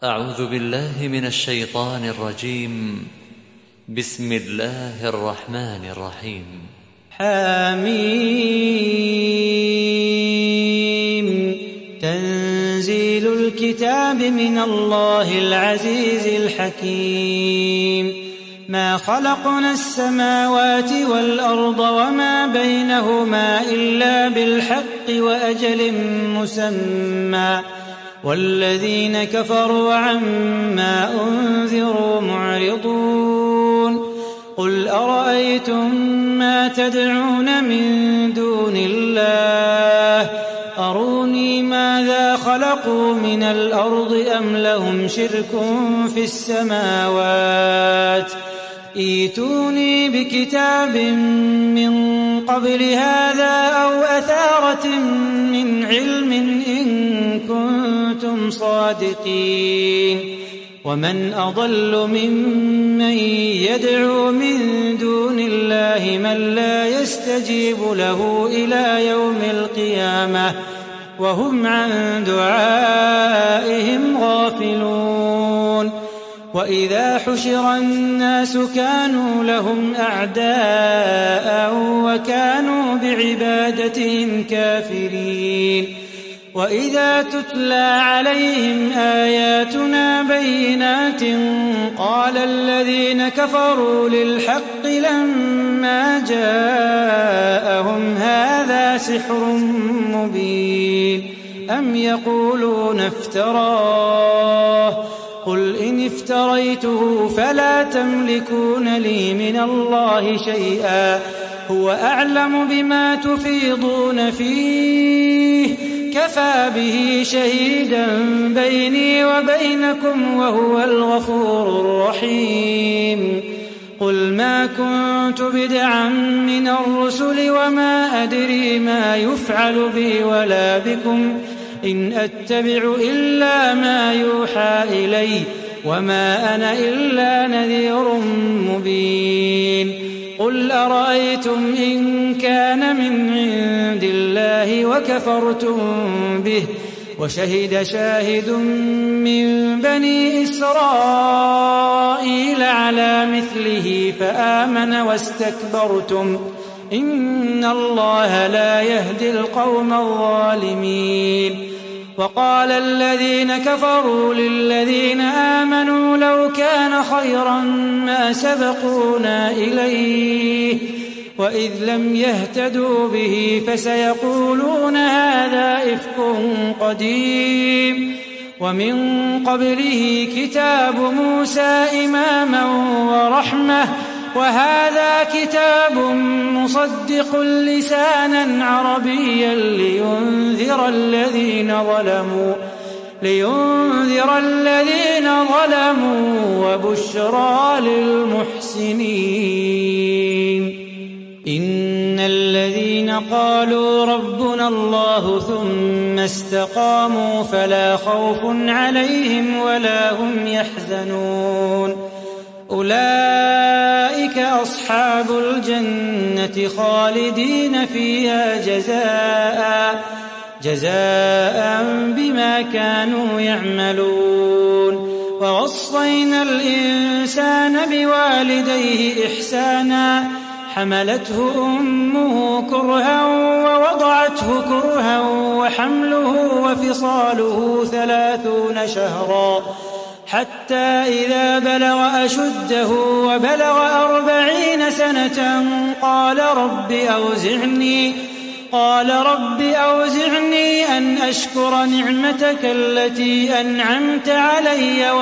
أعوذ بالله من الشيطان الرجيم. بسم الله الرحمن الرحيم. حميم. تنزيل الكتاب من الله العزيز الحكيم. ما خلقنا السماوات والأرض وما بينهما إلا بالحق وأجل مسمى، والذين كفروا عما أنذروا معرضون. قل أرأيتم ما تدعون من دون الله أروني ماذا خلقوا من الأرض أم لهم شرك في السماوات ائتوني بكتاب من قبل هذا أو أثارة من علم إن كنتم صادقين. ومن أضل ممن يدعو من دون الله من لا يستجيب له إلى يوم القيامة وهم عن دعائهم غافلون. وإذا حشر الناس كانوا لهم أعداء وكانوا بعبادتهم كافرين. وإذا تتلى عليهم آياتنا بينات قال الذين كفروا للحق لما جاءهم هذا سحر مبين أم يقولون افتراه قل إن افتريته فلا تملكون لي من الله شيئا هو أعلم بما تفيضون فيه كفى به شهيدا بيني وبينكم وهو الغفور الرحيم. قل ما كنت بدعا من الرسل وما أدري ما يفعل بي ولا بكم إن أتبع إلا ما يوحى إلي وما أنا إلا نذير مبين. قل أرأيتم إن كان من عند الله وكفرتم به وشهد شاهد من بني إسرائيل على مثله فآمن واستكبرتم إن الله لا يهدي القوم الظالمين. وقال الذين كفروا للذين آمنوا لو كان خيرا ما سبقونا إليه وإذ لم يهتدوا به فسيقولون هذا إفك قديم. ومن قبله كتاب موسى إماما ورحمة وهذا كتاب مصدق لسانا عربيا لينذر الذين ظلموا وبشرى للمحسنين. إن الذين قالوا ربنا الله ثم استقاموا فلا خوف عليهم ولا هم يحزنون أولئك أصحاب الجنة خالدين فيها جزاء بما كانوا يعملون. ووصينا الإنسان بوالديه إحسانا حملته أمه كرها ووضعته كرها وحمله وفصاله 30 شهرا حتى إذا بلغ أشده وبلغ 40 سنة قال رب أوزعني أن أشكر نعمتك التي أنعمت علي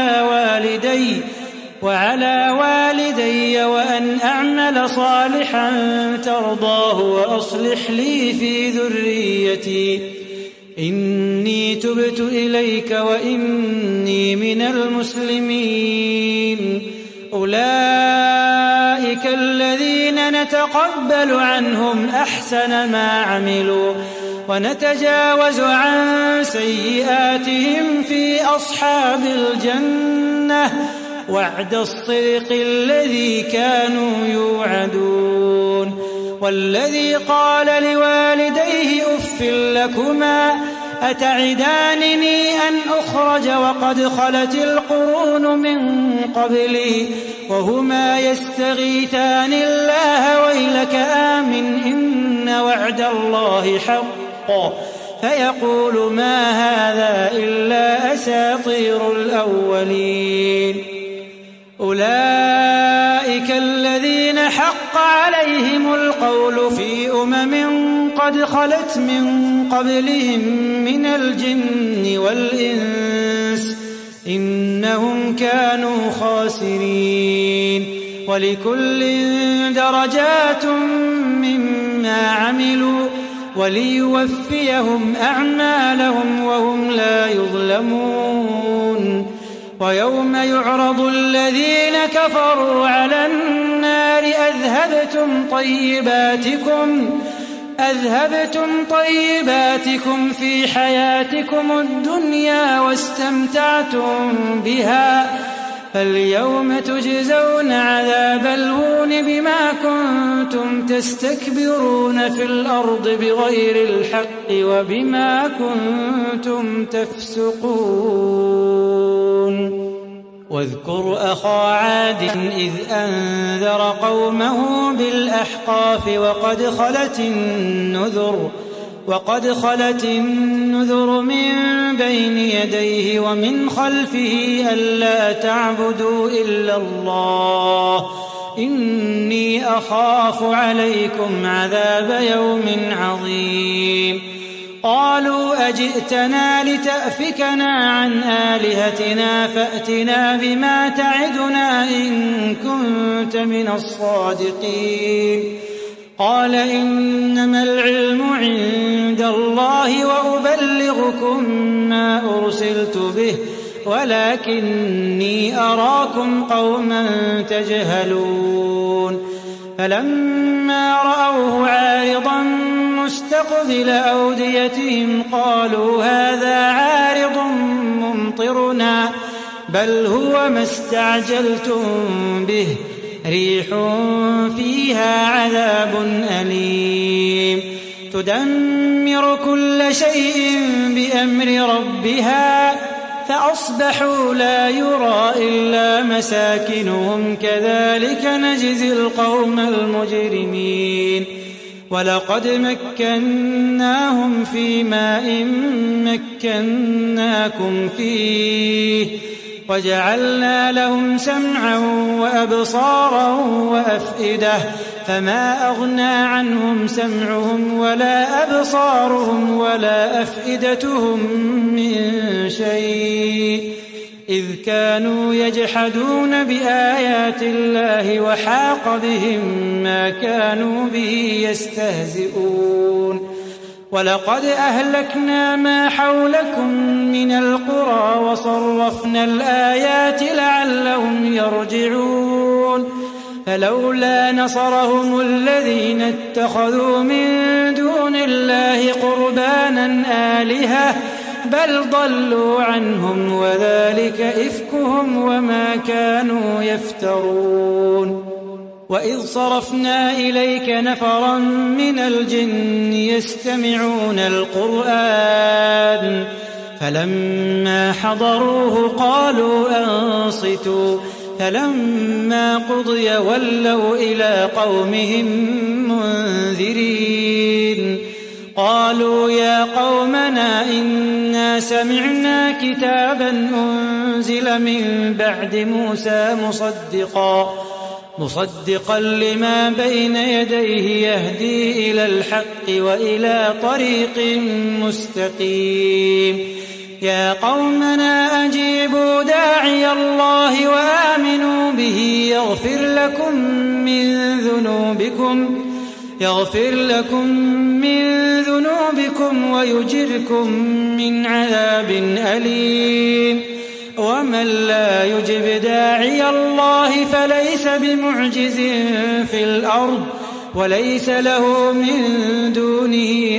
وعلى والدي وأن أعمل صالحا ترضاه وأصلح لي في ذريتي إني تبت إليك وإني من المسلمين. أولئك الذين نتقبل عنهم أحسن ما عملوا ونتجاوز عن سيئاتهم في أصحاب الجنة وعد الصدق الذي كانوا يوعدون. والذي قال لوالديه أف لكما أتعدانني أن أخرج وقد خلت القرون من قبلي وهما يستغيثان الله ويلك آمن إن وعد الله حق فيقول ما هذا إلا أساطير الأولين أولئك الذين حق عليهم القول في قد خلت من قبلهم من الجن والإنس إنهم كانوا خاسرين ولكل درجات مما عملوا وليوفيهم أعمالهم وهم لا يظلمون ويوم يعرض الذين كفروا على النار أذهبتم طيباتكم في حياتكم الدنيا واستمتعتم بها فاليوم تجزون عذاب الهون بما كنتم تستكبرون في الأرض بغير الحق وبما كنتم تفسقون واذكر أخا عاد إذ أنذر قومه بالأحقاف وقد خلت النذر من بين يديه ومن خلفه ألا تعبدوا إلا الله إني أخاف عليكم عذاب يوم عظيم قالوا أجئتنا لتأفكنا عن آلهتنا فأتنا بما تعدنا إن كنت من الصادقين قال إنما العلم عند الله وأبلغكم ما أرسلت به ولكني أراكم قوما تجهلون فلما رأوه عارضا مستقبل أوديتهم قالوا هذا عارض ممطرنا بل هو ما استعجلتم به ريح فيها عذاب أليم تدمر كل شيء بأمر ربها فأصبحوا لا يرى إلا مساكنهم كذلك نجزي القوم المجرمين ولقد مكناهم في ماء مكناكم فيه وجعلنا لهم سمعا وأبصارا وأفئدة فما أغنى عنهم سمعهم ولا أبصارهم ولا أفئدتهم من شيء إذ كانوا يجحدون بآيات الله وحاق بهم ما كانوا به يستهزئون ولقد أهلكنا ما حولكم من القرى وصرفنا الآيات لعلهم يرجعون فلولا نصرهم الذين اتخذوا من دون الله قربانا آلهة بل ضلوا عنهم وذلك إفكهم وما كانوا يفترون وإذ صرفنا إليك نفرا من الجن يستمعون القرآن فلما حضروه قالوا أنصتوا فلما قضي ولوا إلى قومهم منذرين قالوا يا قومنا إنا سمعنا كتابا أنزل من بعد موسى مصدقا لما بين يديه يهدي إلى الحق وإلى طريق مستقيم يا قومنا أجيبوا داعي الله وآمنوا به يغفر لكم من ذنوبكم ويجركم من عذاب أليم ومن لا يجب داعي الله فليس بمعجز في الأرض وليس له من دونه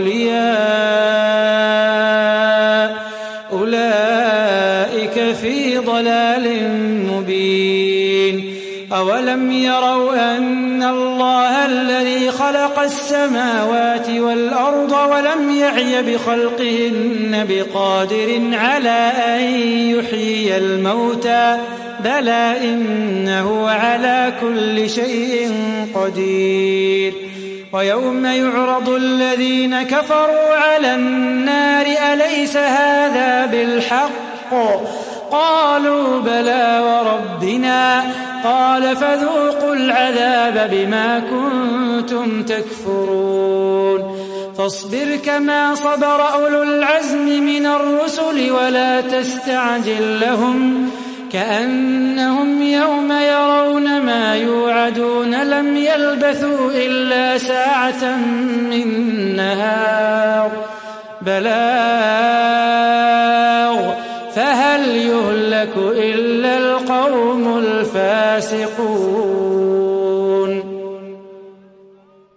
أولياء أولئك في ضلال مبين أولم يروا أن الله الذي خلق السماوات والأرض ولم يعي بخلقهن بقادر على أن يحيي الموتى بلى إنه على كل شيء قدير ويوم يعرض الذين كفروا على النار أليس هذا بالحق قالوا بلى وربنا قال فذوقوا العذاب بما كنتم تكفرون فاصبر كما صبر أولو العزم من الرسل ولا تستعجل لهم كأنهم يوم يرون ما يوعدون لم يلبثوا إلا ساعة من نهار بلاغ